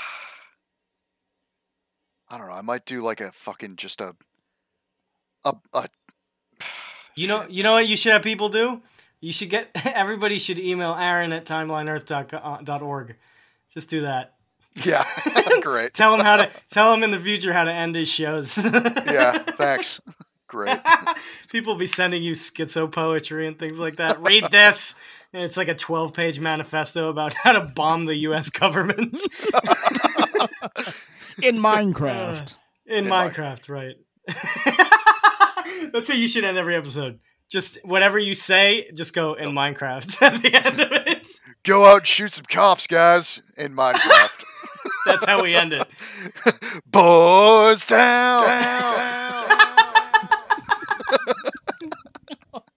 I don't know. I might do like a fucking just a a, a You know, you know what you should have people do? You should get everybody should email Aaron at timeline earth dot org. Just do that. yeah. Great. Tell him how to tell him in the future how to end his shows. Yeah, thanks. Great. People will be sending you schizo poetry and things like that. Read this. And it's like a twelve page manifesto about how to bomb the U S government. In Minecraft. In, In Minecraft, right. That's how you should end every episode. Just whatever you say, just go in Minecraft at the end of it. Go out and shoot some cops, guys, in Minecraft. That's how we end it. Boys Town. Town.